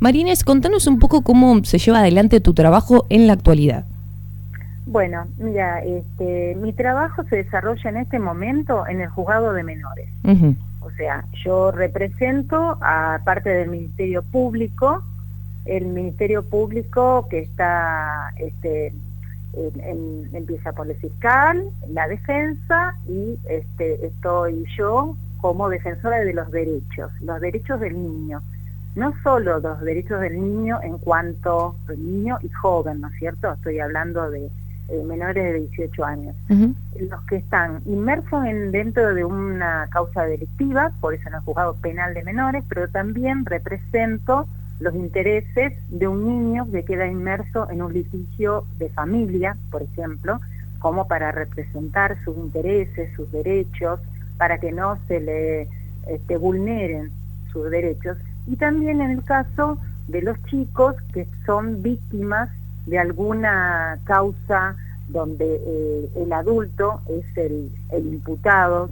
María Inés, contanos un poco cómo se lleva adelante tu trabajo en la actualidad. Bueno, mira, mi trabajo se desarrolla en este momento en el juzgado de menores. Uh-huh. O sea, yo represento a parte del Ministerio Público, el Ministerio Público que está, empieza por el fiscal, la defensa y estoy yo como defensora de los derechos del niño. No solo los derechos del niño en cuanto niño y joven, ¿no es cierto? Estoy hablando de menores de 18 años. Uh-huh. Los que están inmersos dentro de una causa delictiva, por eso en el juzgado penal de menores, pero también represento los intereses de un niño que queda inmerso en un litigio de familia, por ejemplo, como para representar sus intereses, sus derechos, para que no se le vulneren sus derechos. Y también en el caso de los chicos que son víctimas de alguna causa donde el adulto es el imputado,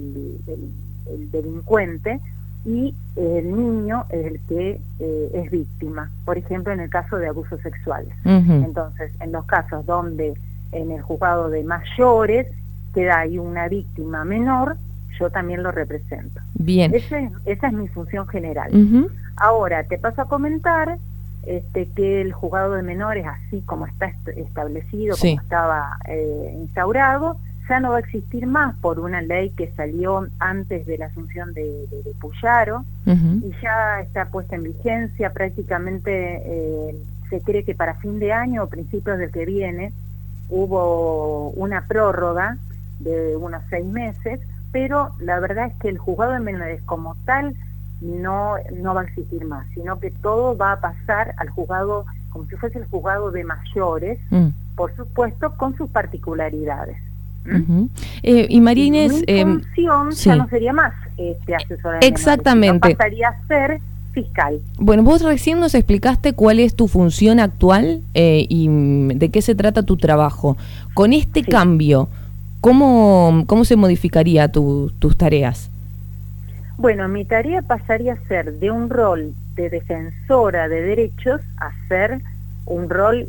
el delincuente, y el niño es el que es víctima, por ejemplo en el caso de abusos sexuales. Uh-huh. Entonces, en los casos donde en el juzgado de mayores queda ahí una víctima menor, yo también lo represento. Bien. Esa es mi función general. Uh-huh. Ahora, te paso a comentar que el juzgado de menores, así como está establecido, sí, como estaba instaurado, ya no va a existir más por una ley que salió antes de la asunción de Puyaro. Uh-huh. Y ya está puesta en vigencia. Prácticamente se cree que para fin de año o principios del que viene hubo una prórroga de unos 6 meses, pero la verdad es que el juzgado de menores como tal no va a existir más, sino que todo va a pasar al juzgado, como si fuese el juzgado de mayores, por supuesto, con sus particularidades. Uh-huh. Y María Inés, mi función sí, ya no sería más asesora de exactamente, menores, sino pasaría a ser fiscal. Bueno, vos recién nos explicaste cuál es tu función actual y de qué se trata tu trabajo. Con este cambio, ¿cómo se modificaría tus tareas? Bueno, mi tarea pasaría a ser de un rol de defensora de derechos a ser un rol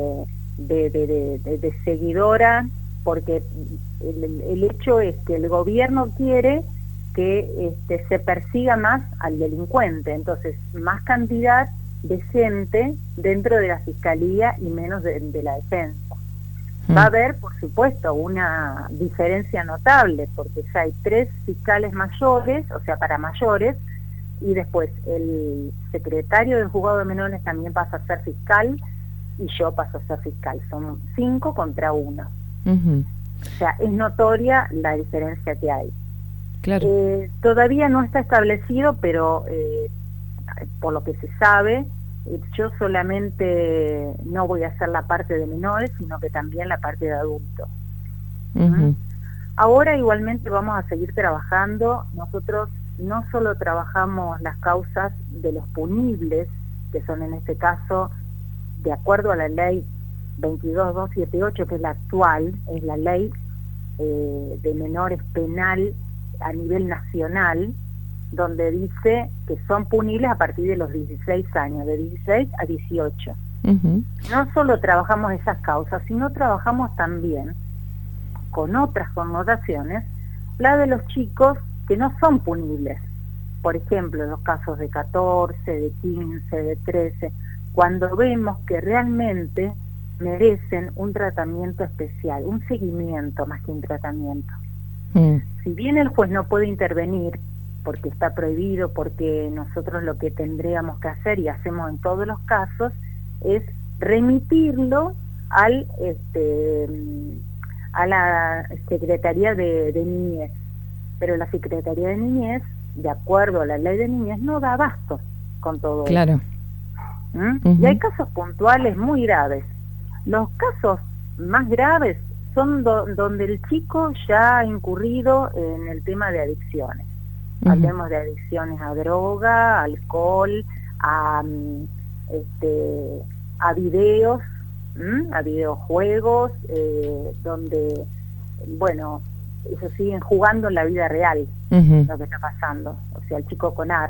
de seguidora, porque el hecho es que el gobierno quiere que se persiga más al delincuente, entonces más cantidad de gente dentro de la fiscalía y menos de la defensa. Va a haber, por supuesto, una diferencia notable, porque ya hay 3 fiscales mayores, o sea, para mayores, y después el secretario del juzgado de menores también pasa a ser fiscal, y yo paso a ser fiscal. Son 5 contra 1. Uh-huh. O sea, es notoria la diferencia que hay. Claro. Todavía no está establecido, pero por lo que se sabe, yo solamente no voy a hacer la parte de menores, sino que también la parte de adultos. Uh-huh. Ahora igualmente vamos a seguir trabajando. Nosotros no solo trabajamos las causas de los punibles, que son en este caso, de acuerdo a la ley 22278, que es la actual, es la ley de menores penal a nivel nacional, donde dice que son punibles a partir de los 16 años, de 16 a 18. Uh-huh. No solo trabajamos esas causas, sino trabajamos también, con otras connotaciones, la de los chicos que no son punibles. Por ejemplo, los casos de 14, de 15, de 13, cuando vemos que realmente merecen un tratamiento especial, un seguimiento más que un tratamiento. Si bien el juez no puede intervenir, porque está prohibido, porque nosotros lo que tendríamos que hacer, y hacemos en todos los casos, es remitirlo a la Secretaría de Niñez. Pero la Secretaría de Niñez, de acuerdo a la ley de niñez, no da abasto con todo claro. eso. Uh-huh. Y hay casos puntuales muy graves. Los casos más graves son donde el chico ya ha incurrido en el tema de adicciones. Uh-huh. Hablemos de adicciones a droga, alcohol, a videos, a videojuegos, donde, bueno, ellos siguen jugando en la vida real, uh-huh, lo que está pasando, o sea, el chico con armas.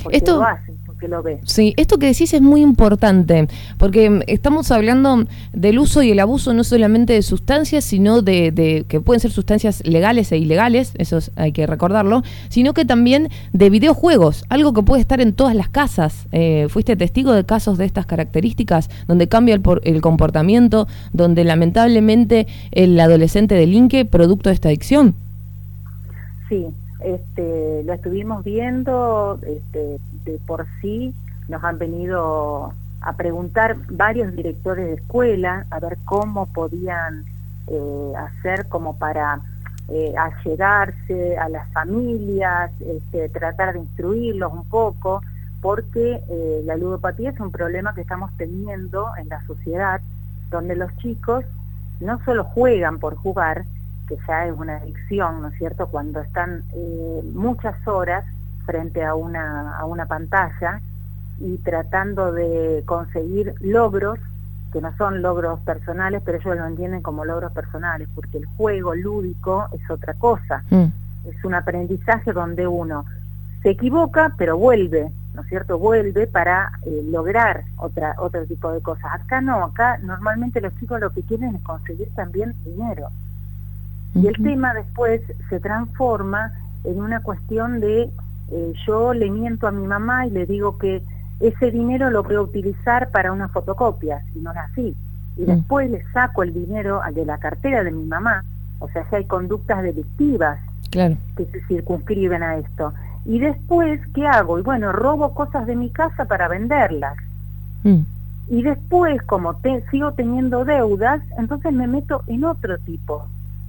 porque lo hace, porque lo ve. Sí, esto que decís es muy importante, porque estamos hablando del uso y el abuso no solamente de sustancias, sino de que pueden ser sustancias legales e ilegales, eso hay que recordarlo, sino que también de videojuegos, algo que puede estar en todas las casas. ¿Fuiste testigo de casos de estas características, donde cambia el comportamiento, donde lamentablemente el adolescente delinque producto de esta adicción? Sí. Lo estuvimos viendo, de por sí nos han venido a preguntar varios directores de escuela a ver cómo podían hacer como para allegarse a las familias, tratar de instruirlos un poco, porque la ludopatía es un problema que estamos teniendo en la sociedad, donde los chicos no solo juegan por jugar, que ya es una adicción, ¿no es cierto?, cuando están muchas horas frente a una pantalla y tratando de conseguir logros, que no son logros personales, pero ellos lo entienden como logros personales, porque el juego lúdico es otra cosa, es un aprendizaje donde uno se equivoca, pero vuelve, ¿no es cierto?, vuelve para lograr otro tipo de cosas. Acá no, acá normalmente los chicos lo que quieren es conseguir también dinero. Y el tema después se transforma en una cuestión de yo le miento a mi mamá y le digo que ese dinero lo voy a utilizar para una fotocopia, y no es así. Y después le saco el dinero de la cartera de mi mamá, o sea, si hay conductas delictivas que se circunscriben a esto. Y después, ¿qué hago? Y bueno, robo cosas de mi casa para venderlas. Y después, como sigo teniendo deudas, entonces me meto en otro tipo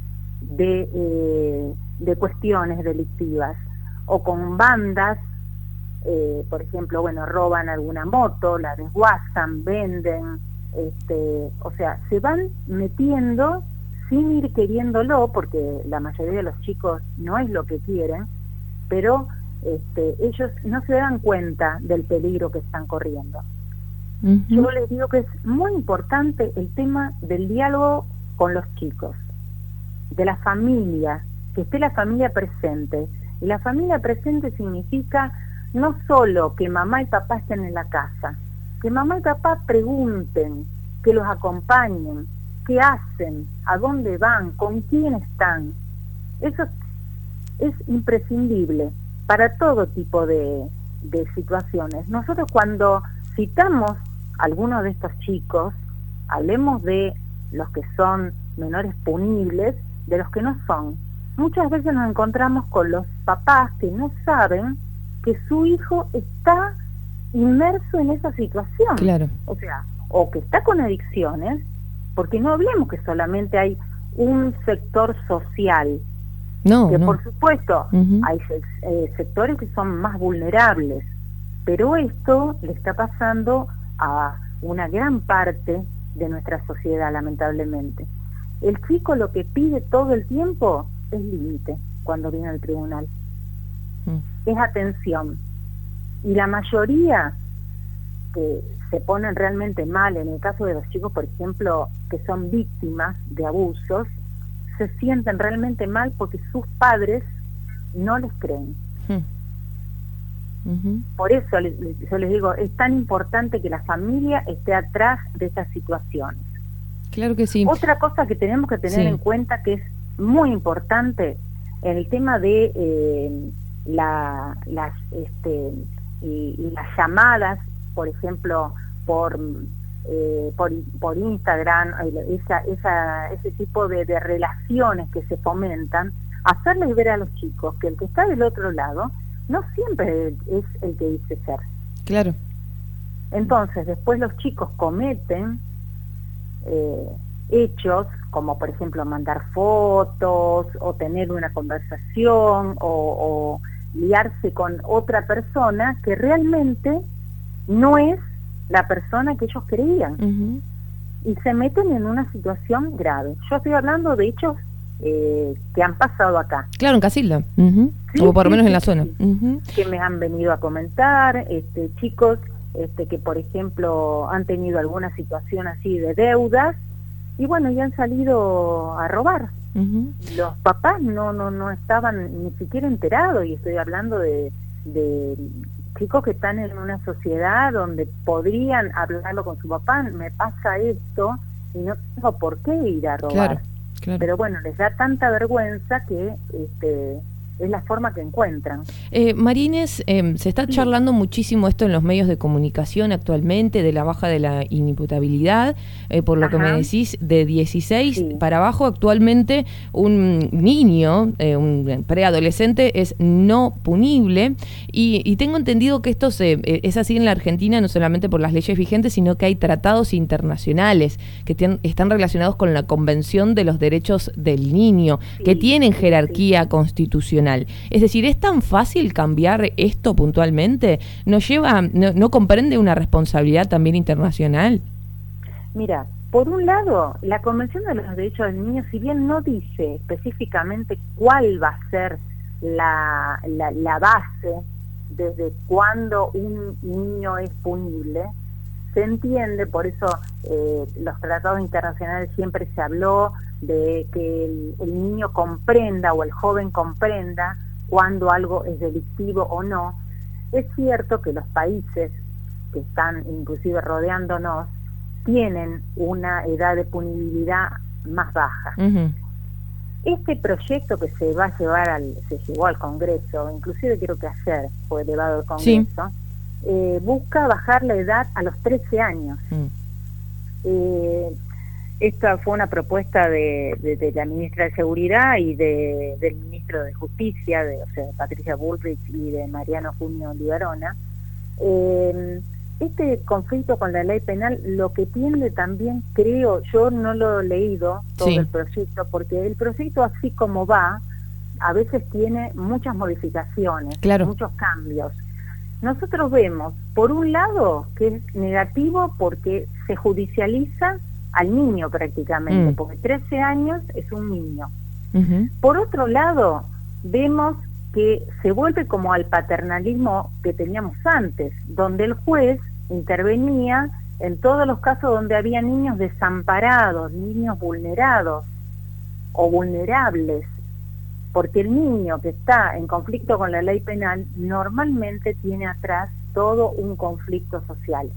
de cuestiones delictivas, o con bandas, por ejemplo, bueno, roban alguna moto, la desguazan, venden, o sea, se van metiendo sin ir queriéndolo, porque la mayoría de los chicos no es lo que quieren, pero ellos no se dan cuenta del peligro que están corriendo. Yo les digo que es muy importante el tema del diálogo con los chicos, de la familia, que esté la familia presente. Y la familia presente significa no solo que mamá y papá estén en la casa, que mamá y papá pregunten, que los acompañen, qué hacen, a dónde van, con quién están. Eso es imprescindible para todo tipo de situaciones. Nosotros cuando citamos a algunos de estos chicos, hablemos de los que son menores punibles, de los que no son. Muchas veces nos encontramos con los papás que no saben que su hijo está inmerso en esa situación. O sea, o que está con adicciones, porque no hablemos que solamente hay un sector social, por supuesto hay sectores que son más vulnerables, pero esto le está pasando a una gran parte de nuestra sociedad, lamentablemente. El chico lo que pide todo el tiempo es límite cuando viene al tribunal, es atención, y la mayoría que se ponen realmente mal, en el caso de los chicos, por ejemplo, que son víctimas de abusos, se sienten realmente mal porque sus padres no les creen. Por eso yo les digo, es tan importante que la familia esté atrás de estas situaciones. Claro que sí. Otra cosa que tenemos que tener en cuenta, que es muy importante, en el tema de las llamadas, por ejemplo, por Instagram, ese tipo de relaciones que se fomentan, hacerles ver a los chicos que el que está del otro lado no siempre es el que dice ser. Claro. Entonces, después los chicos cometen hechos como, por ejemplo, mandar fotos o tener una conversación o liarse con otra persona que realmente no es la persona que ellos creían. Y se meten en una situación grave. Yo estoy hablando de hechos que han pasado acá. Claro, en Casilda, o por lo menos en la zona. Que me han venido a comentar, chicos que, por ejemplo, han tenido alguna situación así de deudas, y bueno, y han salido a robar. Los papás no estaban ni siquiera enterados, y estoy hablando de chicos que están en una sociedad donde podrían hablarlo con su papá, me pasa esto y no tengo por qué ir a robar. Claro, claro. Pero bueno, les da tanta vergüenza que es la forma que encuentran. Marines, se está charlando muchísimo esto en los medios de comunicación actualmente, de la baja de la inimputabilidad, por lo que me decís, de 16 para abajo, actualmente un niño, un preadolescente, es no punible, y tengo entendido que esto es así en la Argentina, no solamente por las leyes vigentes, sino que hay tratados internacionales que están relacionados con la Convención de los Derechos del Niño, que tienen jerarquía constitucional. Es decir, ¿es tan fácil cambiar esto puntualmente? ¿No comprende una responsabilidad también internacional? Mira, por un lado, la Convención de los Derechos del Niño, si bien no dice específicamente cuál va a ser la base desde cuándo un niño es punible, se entiende, por eso los tratados internacionales siempre se habló de que el niño comprenda o el joven comprenda cuando algo es delictivo o no. Es cierto que los países que están inclusive rodeándonos tienen una edad de punibilidad más baja. Este proyecto que se va a llevar se llevó al Congreso, inclusive creo que ayer fue elevado al Congreso, busca bajar la edad a los 13 años. Esta fue una propuesta de la ministra de Seguridad y del ministro de Justicia, o sea, de Patricia Bullrich y de Mariano Junio Libarona. Este conflicto con la ley penal lo que tiende también, creo, yo no lo he leído todo el proyecto, porque el proyecto así como va, a veces tiene muchas modificaciones, muchos cambios. Nosotros vemos, por un lado, que es negativo porque se judicializa al niño prácticamente, porque 13 años es un niño. Por otro lado, vemos que se vuelve como al paternalismo que teníamos antes, donde el juez intervenía en todos los casos donde había niños desamparados, niños vulnerados o vulnerables, porque el niño que está en conflicto con la ley penal normalmente tiene atrás todo un conflicto social.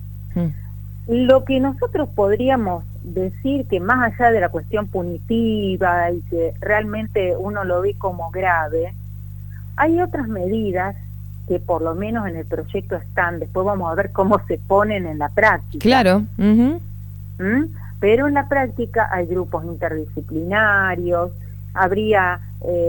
Lo que nosotros podríamos decir que más allá de la cuestión punitiva y que realmente uno lo ve como grave, hay otras medidas que por lo menos en el proyecto están, después vamos a ver cómo se ponen en la práctica. Claro. Pero en la práctica hay grupos interdisciplinarios, habría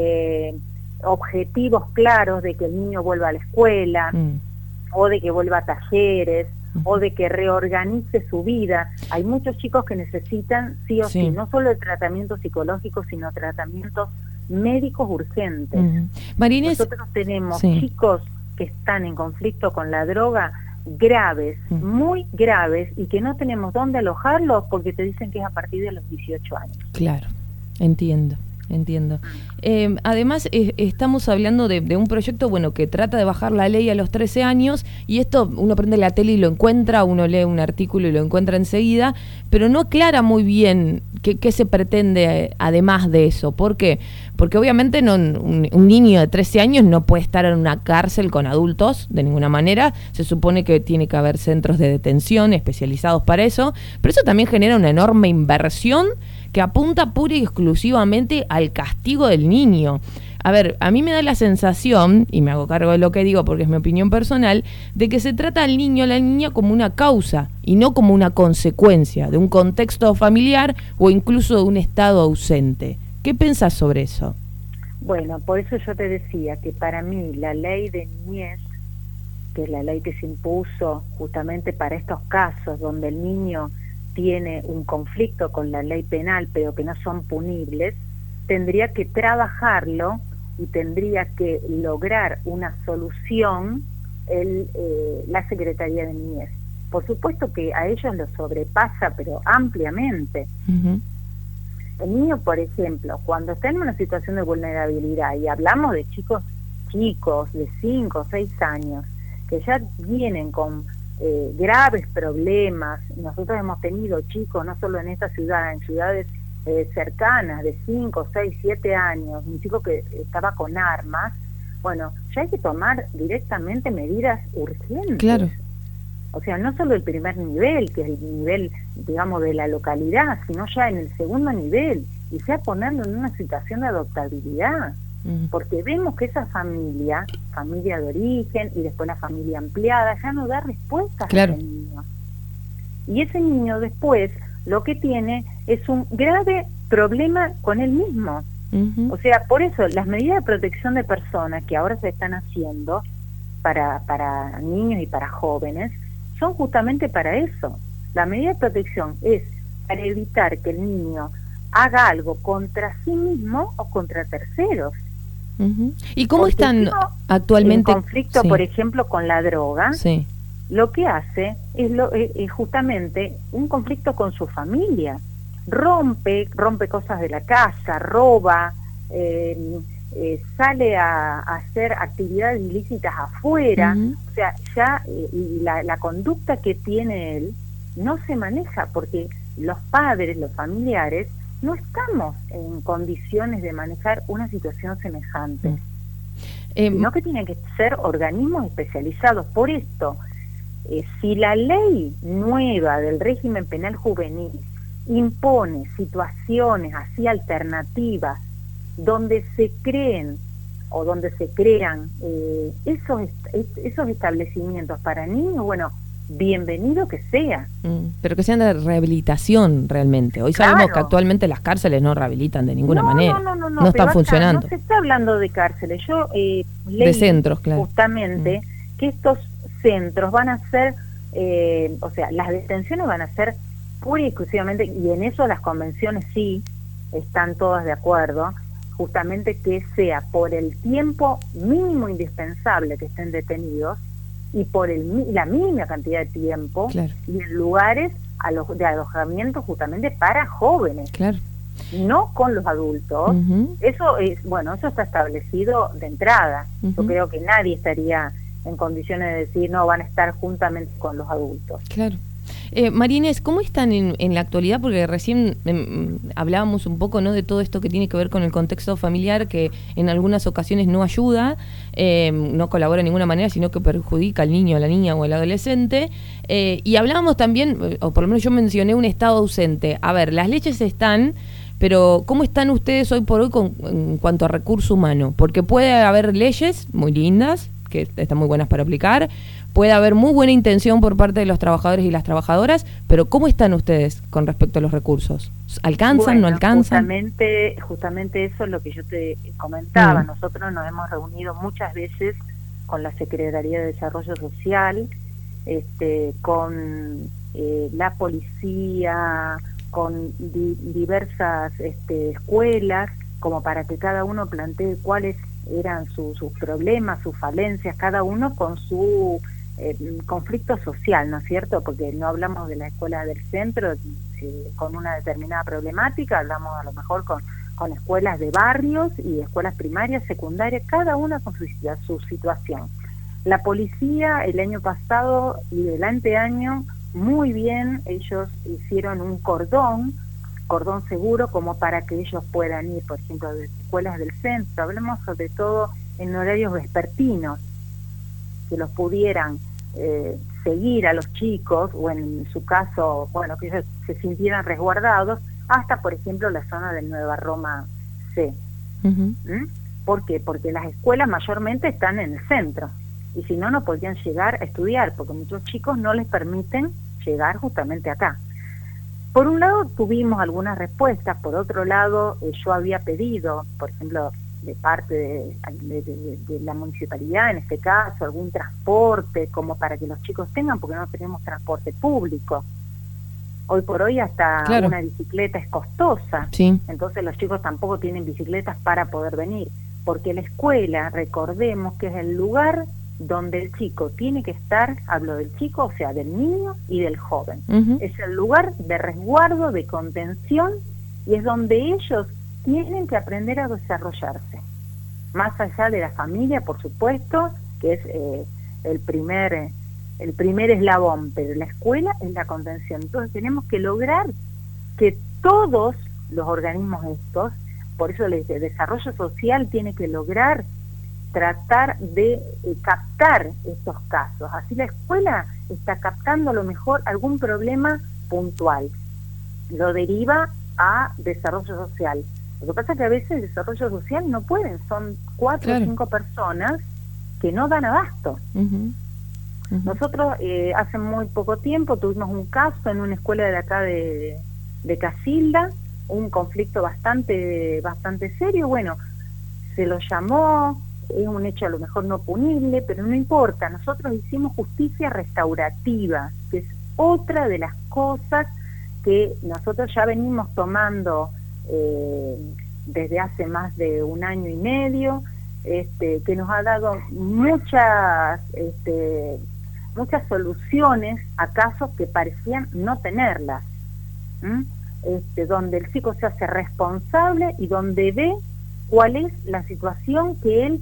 objetivos claros de que el niño vuelva a la escuela, o de que vuelva a talleres, o de que reorganice su vida. Hay muchos chicos que necesitan sí o sí, no solo el tratamiento psicológico, sino tratamientos médicos urgentes. Marines, nosotros tenemos chicos que están en conflicto con la droga graves, muy graves, y que no tenemos dónde alojarlos porque te dicen que es a partir de los 18 años. Claro, entiendo. Además, estamos hablando de un proyecto, bueno, que trata de bajar la ley a los 13 años, y esto uno prende la tele y lo encuentra, uno lee un artículo y lo encuentra enseguida, pero no aclara muy bien qué se pretende además de eso. ¿Por qué? Porque obviamente un niño de 13 años no puede estar en una cárcel con adultos de ninguna manera. Se supone que tiene que haber centros de detención especializados para eso, pero eso también genera una enorme inversión que apunta pura y exclusivamente al castigo del niño. A ver, a mí me da la sensación, y me hago cargo de lo que digo porque es mi opinión personal, de que se trata al niño o la niña como una causa y no como una consecuencia de un contexto familiar o incluso de un estado ausente. ¿Qué pensás sobre eso? Bueno, por eso yo te decía que para mí la ley de niñez, que es la ley que se impuso justamente para estos casos donde el niño tiene un conflicto con la ley penal pero que no son punibles, tendría que trabajarlo y tendría que lograr una solución la Secretaría de Niñez. Por supuesto que a ellos lo sobrepasa, pero ampliamente. El niño, por ejemplo, cuando está en una situación de vulnerabilidad, y hablamos de chicos de 5 o 6 años, que ya vienen con graves problemas. Nosotros hemos tenido chicos, no solo en esta ciudad, en ciudades cercanas, de 5, 6, 7 años, un chico que estaba con armas, Bueno, ya hay que tomar directamente medidas urgentes. Claro. O sea, no solo el primer nivel, que es el nivel, digamos, de la localidad, sino ya en el segundo nivel, y sea ponerlo en una situación de adoptabilidad. Porque vemos que esa familia de origen y después la familia ampliada, ya no da respuestas a ese niño. Y ese niño después lo que tiene es un grave problema con él mismo. O sea, por eso las medidas de protección de personas que ahora se están haciendo para niños y para jóvenes son justamente para eso. La medida de protección es para evitar que el niño haga algo contra sí mismo o contra terceros. ¿Y cómo están actualmente? En conflicto, por ejemplo, con la droga, lo que hace es justamente un conflicto con su familia. Rompe cosas de la casa, roba, sale a hacer actividades ilícitas afuera. O sea, ya y la conducta que tiene él no se maneja porque los padres, los familiares, no estamos en condiciones de manejar una situación semejante, sino que tienen que ser organismos especializados. Por esto, si la ley nueva del régimen penal juvenil impone situaciones así alternativas donde se creen o donde se crean esos establecimientos para niños, bueno, bienvenido que sea. Pero que sean de rehabilitación realmente. Hoy sabemos que actualmente las cárceles no rehabilitan de ninguna manera. No están funcionando. No se está hablando de cárceles. Yo leí de centros, justamente que estos centros van a ser, o sea, las detenciones van a ser pura y exclusivamente, y en eso las convenciones sí están todas de acuerdo, justamente que sea por el tiempo mínimo indispensable que estén detenidos, y por la mínima cantidad de tiempo, y en lugares de alojamiento justamente para jóvenes, no con los adultos. Eso es, bueno, eso está establecido de entrada. Yo creo que nadie estaría en condiciones de decir no, van a estar juntamente con los adultos. María Inés, ¿cómo están en la actualidad? Porque recién hablábamos un poco, ¿no?, de todo esto que tiene que ver con el contexto familiar, que en algunas ocasiones no ayuda, no colabora de ninguna manera, sino que perjudica al niño, a la niña o al adolescente. Y hablábamos también, o por lo menos yo mencioné un estado ausente. A ver, las leyes están, pero ¿cómo están ustedes hoy por hoy en cuanto a recurso humano? Porque puede haber leyes muy lindas, que están muy buenas para aplicar, puede haber muy buena intención por parte de los trabajadores y las trabajadoras, pero ¿cómo están ustedes con respecto a los recursos? ¿Alcanzan, no alcanzan? Justamente eso es lo que yo te comentaba. Nosotros nos hemos reunido muchas veces con la Secretaría de Desarrollo Social, con la policía, con diversas escuelas, como para que cada uno plantee cuáles eran sus problemas, sus falencias, cada uno con su conflicto social, ¿no es cierto? Porque no hablamos de la escuela del centro con una determinada problemática, hablamos a lo mejor con escuelas de barrios y escuelas primarias, secundarias, cada una con su situación. La policía el año pasado y del anteaño, muy bien, ellos hicieron un cordón seguro como para que ellos puedan ir, por ejemplo, de escuelas del centro, hablemos sobre todo en horarios vespertinos, que los pudieran seguir a los chicos, o en su caso, bueno, que ellos se sintieran resguardados, hasta, por ejemplo, la zona de Nueva Roma C. ¿Por qué? Porque las escuelas mayormente están en el centro, y si no, no podían llegar a estudiar, porque muchos chicos no les permiten llegar justamente acá. Por un lado tuvimos algunas respuestas, por otro lado yo había pedido, por ejemplo, de parte de la municipalidad, en este caso, algún transporte como para que los chicos tengan, porque no tenemos transporte público. Hoy por hoy hasta una bicicleta es costosa, entonces los chicos tampoco tienen bicicletas para poder venir, porque la escuela, recordemos que es el lugar donde el chico tiene que estar, hablo del chico, o sea, del niño y del joven. Es el lugar de resguardo, de contención, y es donde ellos tienen que aprender a desarrollarse. Más allá de la familia, por supuesto, que es el primer eslabón, pero la escuela es la contención. Entonces tenemos que lograr que todos los organismos estos, por eso el desarrollo social tiene que lograr tratar de captar estos casos. Así la escuela está captando a lo mejor algún problema puntual, lo deriva a desarrollo social. Lo que pasa es que a veces el desarrollo social no pueden, son 4 o 5 personas que no dan abasto. Nosotros hace muy poco tiempo tuvimos un caso en una escuela de acá de Casilda, un conflicto bastante serio. Bueno, se lo llamó, es un hecho a lo mejor no punible, pero no importa, nosotros hicimos justicia restaurativa, que es otra de las cosas que nosotros ya venimos tomando desde hace más de 1 año y medio, que nos ha dado muchas soluciones a casos que parecían no tenerlas, donde el chico se hace responsable y donde ve cuál es la situación que él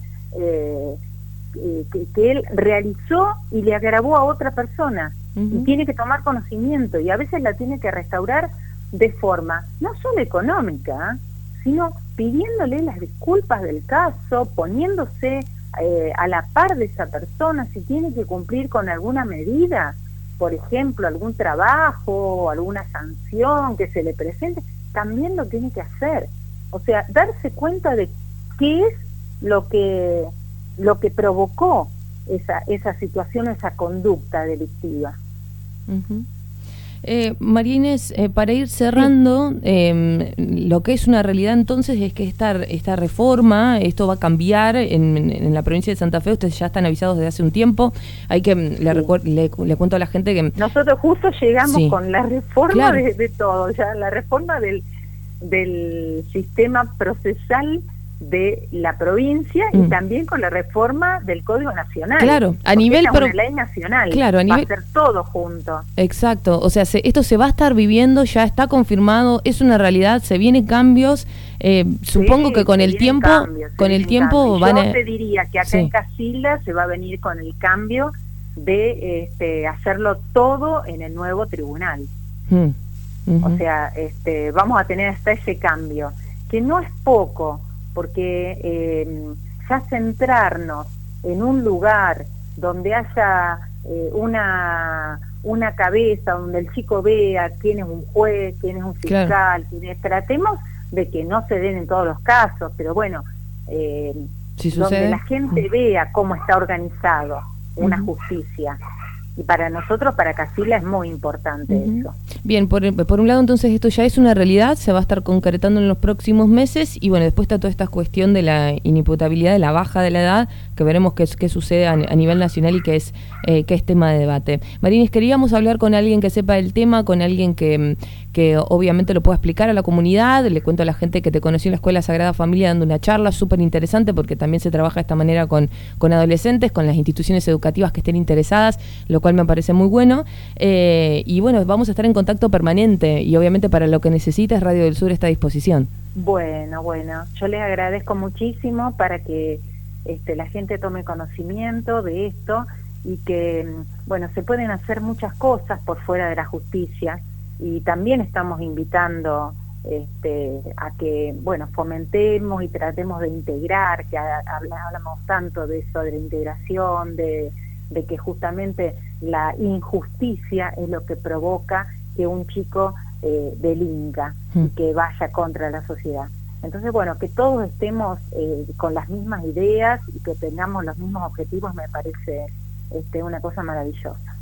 que él realizó y le agravó a otra persona, y tiene que tomar conocimiento, y a veces la tiene que restaurar de forma no solo económica, sino pidiéndole las disculpas del caso, poniéndose a la par de esa persona, si tiene que cumplir con alguna medida, por ejemplo, algún trabajo, alguna sanción que se le presente, también lo tiene que hacer. O sea, darse cuenta de qué es lo que provocó esa situación, esa conducta delictiva. María Inés, para ir cerrando, lo que es una realidad entonces es que esta reforma, esto va a cambiar en la provincia de Santa Fe. Ustedes ya están avisados desde hace un tiempo. Hay que le cuento a la gente que nosotros justo llegamos con la reforma de todo, ya la reforma del sistema procesal de la provincia y también con la reforma del Código Nacional. Claro, a nivel es una ley nacional. Claro, va a ser todo junto. Exacto, o sea, esto se va a estar viviendo, ya está confirmado, es una realidad, se vienen cambios. Supongo que con el tiempo, van a... Yo te diría que acá en Casilda se va a venir con el cambio de hacerlo todo en el nuevo tribunal. O sea, vamos a tener hasta ese cambio, que no es poco, porque ya centrarnos en un lugar donde haya una cabeza, donde el chico vea quién es un juez, quién es un fiscal, tratemos de que no se den en todos los casos, pero bueno, donde la gente vea cómo está organizado una justicia. Y para nosotros, para Casilda, es muy importante eso. Bien, por un lado, entonces, esto ya es una realidad, se va a estar concretando en los próximos meses, y bueno, después está toda esta cuestión de la inimputabilidad, de la baja de la edad, que veremos qué sucede a nivel nacional y que es tema de debate. María Inés, queríamos hablar con alguien que sepa el tema, con alguien que obviamente lo pueda explicar a la comunidad. Le cuento a la gente que te conocí en la Escuela Sagrada Familia dando una charla súper interesante, porque también se trabaja de esta manera con adolescentes, con las instituciones educativas que estén interesadas, lo cual me parece muy bueno. Y bueno, vamos a estar en contacto permanente, y obviamente para lo que necesites, Radio del Sur está a disposición. Bueno, yo les agradezco muchísimo para que la gente tome conocimiento de esto, y que, bueno, se pueden hacer muchas cosas por fuera de la justicia, y también estamos invitando a que, bueno, fomentemos y tratemos de integrar, que hablamos tanto de eso, de la integración, de que justamente la injusticia es lo que provoca que un chico delinca y que vaya contra la sociedad. Entonces, bueno, que todos estemos con las mismas ideas y que tengamos los mismos objetivos, me parece una cosa maravillosa.